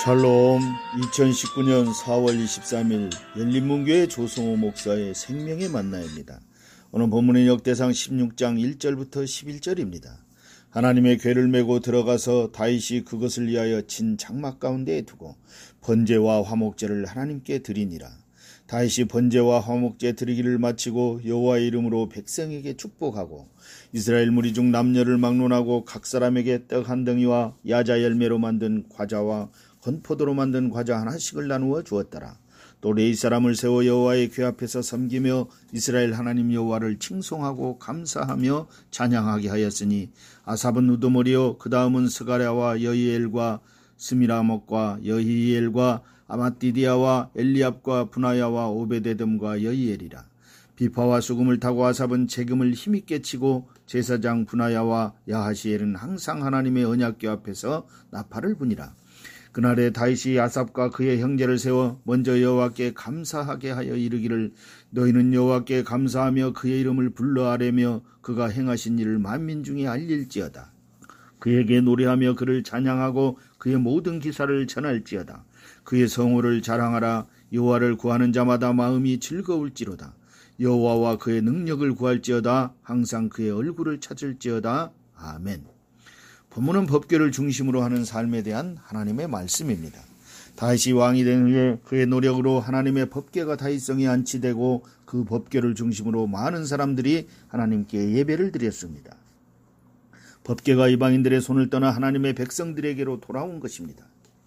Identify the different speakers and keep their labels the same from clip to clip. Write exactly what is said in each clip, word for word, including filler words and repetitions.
Speaker 1: 샬롬. 이천십구 년 사월 이십삼일 열린문교회 조성호 목사의 생명의 만나입니다. 오늘 본문은 역대상 십육 장 일 절부터 십일 절입니다. 하나님의 궤를 메고 들어가서 다윗이 그것을 위하여 친 장막 가운데에 두고 번제와 화목제를 하나님께 드리니라. 다윗이 번제와 화목제 드리기를 마치고 여호와의 이름으로 백성에게 축복하고 이스라엘 무리 중 남녀를 막론하고 각 사람에게 떡 한 덩이와 야자 열매로 만든 과자와 건포도로 만든 과자 하나씩을 나누어 주었더라. 또 레위 사람을 세워 여호와의 궤 앞에서 섬기며 이스라엘 하나님 여호와를 칭송하고 감사하며 찬양하게 하였으니 아삽은 우두머리요 그 다음은 스가랴와 여히엘과 스미라목과 여히엘과 아마띠디아와 엘리압과 분하야와 오베데돔과 여히엘이라. 비파와 수금을 타고 아삽은 재금을 힘있게 치고 제사장 분하야와 야하시엘은 항상 하나님의 언약궤 앞에서 나팔을 부니라. 그날에 다윗이 아삽과 그의 형제를 세워 먼저 여호와께 감사하게 하여 이르기를 너희는 여호와께 감사하며 그의 이름을 불러 아뢰며 그가 행하신 일을 만민 중에 알릴지어다. 그에게 노래하며 그를 찬양하고 그의 모든 기사를 전할지어다. 그의 성호를 자랑하라. 여호와를 구하는 자마다 마음이 즐거울지로다. 여호와와 그의 능력을 구할지어다. 항상 그의 얼굴을 찾을지어다. 아멘. 본문은 법궤를 중심으로 하는 삶에 대한 하나님의 말씀입니다. 다윗이 왕이 된 후에 그의 노력으로 하나님의 법궤가 다윗성에 안치되고 그 법궤를 중심으로 많은 사람들이 하나님께 예배를 드렸습니다. 법궤가 이방인들의 손을 떠나 하나님의 백성들에게로 돌아온 것입니다.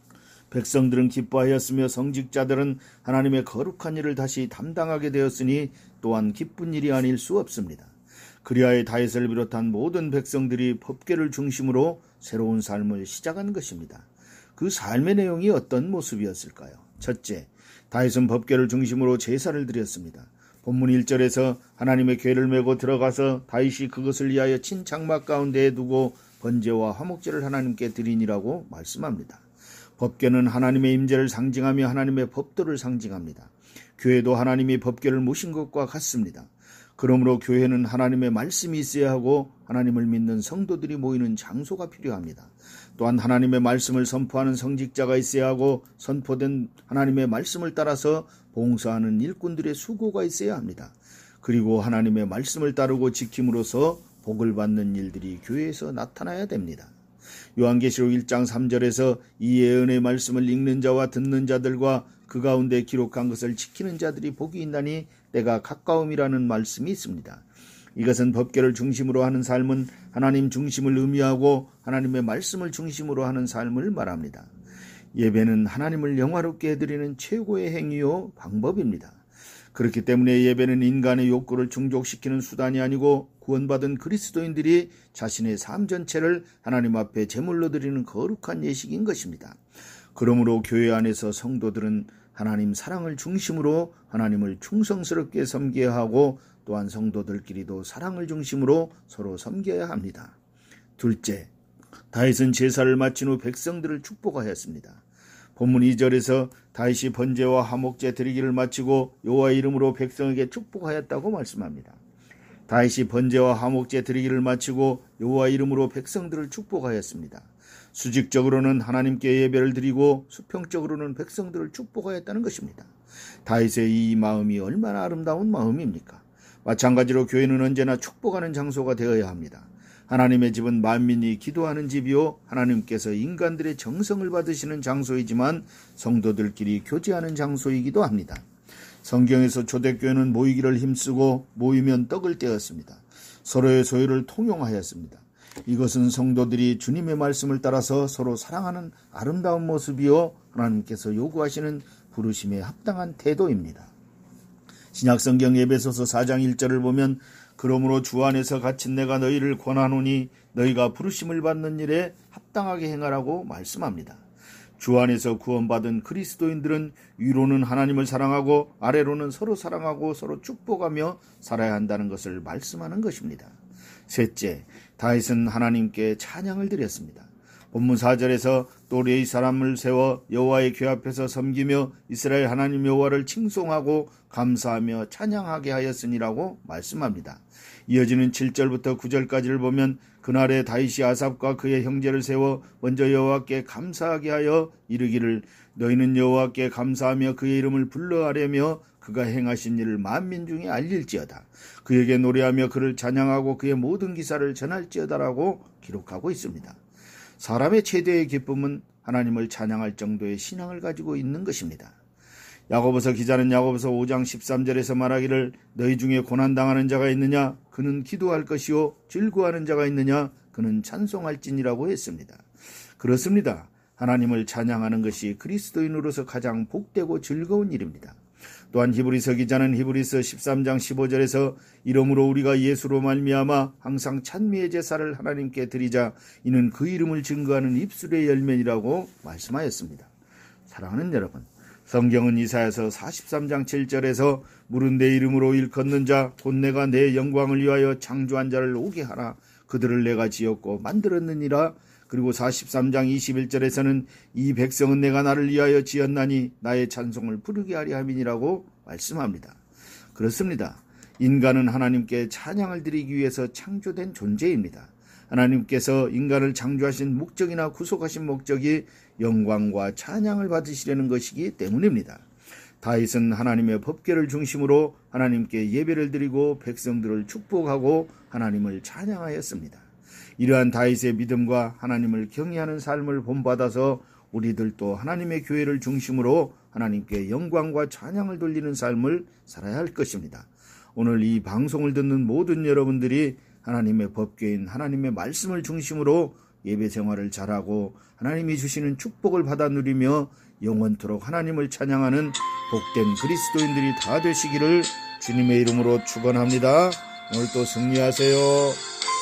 Speaker 1: 백성들은 기뻐하였으며 성직자들은 하나님의 거룩한 일을 다시 담당하게 되었으니 또한 기쁜 일이 아닐 수 없습니다. 그리하여 다윗을 비롯한 모든 백성들이 법궤를 중심으로 새로운 삶을 시작한 것입니다. 그 삶의 내용이 어떤 모습이었을까요? 첫째, 다윗은 법궤를 중심으로 제사를 드렸습니다. 본문 일 절에서 하나님의 궤를 메고 들어가서 다윗이 그것을 위하여 친 장막 가운데에 두고 번제와 화목제를 하나님께 드리니라고 말씀합니다. 법궤는 하나님의 임재를 상징하며 하나님의 법도를 상징합니다. 교회도 하나님이 법궤를 모신 것과 같습니다. 그러므로 교회는 하나님의 말씀이 있어야 하고 하나님을 믿는 성도들이 모이는 장소가 필요합니다. 또한 하나님의 말씀을 선포하는 성직자가 있어야 하고 선포된 하나님의 말씀을 따라서 봉사하는 일꾼들의 수고가 있어야 합니다. 그리고 하나님의 말씀을 따르고 지킴으로써 복을 받는 일들이 교회에서 나타나야 됩니다. 요한계시록 일 장 삼 절에서 이 예언의 말씀을 읽는 자와 듣는 자들과 그 가운데 기록한 것을 지키는 자들이 복이 있나니 때가 가까움이라는 말씀이 있습니다. 이것은 법궤를 중심으로 하는 삶은 하나님 중심을 의미하고 하나님의 말씀을 중심으로 하는 삶을 말합니다. 예배는 하나님을 영화롭게 해드리는 최고의 행위요 방법입니다. 그렇기 때문에 예배는 인간의 욕구를 충족시키는 수단이 아니고 구원받은 그리스도인들이 자신의 삶 전체를 하나님 앞에 제물로 드리는 거룩한 예식인 것입니다. 그러므로 교회 안에서 성도들은 하나님 사랑을 중심으로 하나님을 충성스럽게 섬겨야 하고 또한 성도들끼리도 사랑을 중심으로 서로 섬겨야 합니다. 둘째, 다윗은 제사를 마친 후 백성들을 축복하였습니다. 본문 이 절에서 다윗이 번제와 화목제 드리기를 마치고 여호와의 이름으로 백성에게 축복하였다고 말씀합니다. 다윗이 번제와 화목제 드리기를 마치고 여호와의 이름으로 백성들을 축복하였습니다. 수직적으로는 하나님께 예배를 드리고 수평적으로는 백성들을 축복하였다는 것입니다. 다윗의 이 마음이 얼마나 아름다운 마음입니까? 마찬가지로 교회는 언제나 축복하는 장소가 되어야 합니다. 하나님의 집은 만민이 기도하는 집이요 하나님께서 인간들의 정성을 받으시는 장소이지만 성도들끼리 교제하는 장소이기도 합니다. 성경에서 초대교회는 모이기를 힘쓰고 모이면 떡을 떼었습니다. 서로의 소유를 통용하였습니다. 이것은 성도들이 주님의 말씀을 따라서 서로 사랑하는 아름다운 모습이요 하나님께서 요구하시는 부르심에 합당한 태도입니다. 신약성경 에베소서 사 장 일 절을 보면 그러므로 주 안에서 갇힌 내가 너희를 권하노니 너희가 부르심을 받는 일에 합당하게 행하라고 말씀합니다. 주 안에서 구원받은 그리스도인들은 위로는 하나님을 사랑하고 아래로는 서로 사랑하고 서로 축복하며 살아야 한다는 것을 말씀하는 것입니다. 셋째, 다윗은 하나님께 찬양을 드렸습니다. 본문 사 절에서 또 레위 사람을 세워 여호와의 궤 앞에서 섬기며 이스라엘 하나님 여호와를 칭송하고 감사하며 찬양하게 하였으니라고 말씀합니다. 이어지는 칠 절부터 구 절까지를 보면 그날에 다윗이 아삽과 그의 형제를 세워 먼저 여호와께 감사하게 하여 이르기를 너희는 여호와께 감사하며 그의 이름을 불러하려며 그가 행하신 일을 만민 중에 알릴지어다. 그에게 노래하며 그를 찬양하고 그의 모든 기사를 전할지어다라고 기록하고 있습니다. 사람의 최대의 기쁨은 하나님을 찬양할 정도의 신앙을 가지고 있는 것입니다. 야고보서 기자는 야고보서 오 장 십삼 절에서 말하기를 너희 중에 고난당하는 자가 있느냐 그는 기도할 것이요 즐거워하는 자가 있느냐 그는 찬송할지니라고 했습니다. 그렇습니다. 하나님을 찬양하는 것이 그리스도인으로서 가장 복되고 즐거운 일입니다. 또한 히브리서 기자는 히브리서 십삼 장 십오 절에서 이러므로 우리가 예수로 말미암아 항상 찬미의 제사를 하나님께 드리자 이는 그 이름을 증거하는 입술의 열매니라고 말씀하였습니다. 사랑하는 여러분, 성경은 이사야서 사십삼 장 칠 절에서 물은 내 이름으로 일컫는 자 곧 내가 내 영광을 위하여 창조한 자를 오게 하라 그들을 내가 지었고 만들었느니라. 그리고 사십삼 장 이십일 절에서는 이 백성은 내가 나를 위하여 지었나니 나의 찬송을 부르게 하려 함이니라고 말씀합니다. 그렇습니다. 인간은 하나님께 찬양을 드리기 위해서 창조된 존재입니다. 하나님께서 인간을 창조하신 목적이나 구속하신 목적이 영광과 찬양을 받으시려는 것이기 때문입니다. 다윗은 하나님의 법궤를 중심으로 하나님께 예배를 드리고 백성들을 축복하고 하나님을 찬양하였습니다. 이러한 다윗의 믿음과 하나님을 경외하는 삶을 본받아서 우리들도 하나님의 교회를 중심으로 하나님께 영광과 찬양을 돌리는 삶을 살아야 할 것입니다. 오늘 이 방송을 듣는 모든 여러분들이 하나님의 법궤인 하나님의 말씀을 중심으로 예배 생활을 잘하고 하나님이 주시는 축복을 받아 누리며 영원토록 하나님을 찬양하는 복된 그리스도인들이 다 되시기를 주님의 이름으로 축원합니다. 오늘도 승리하세요.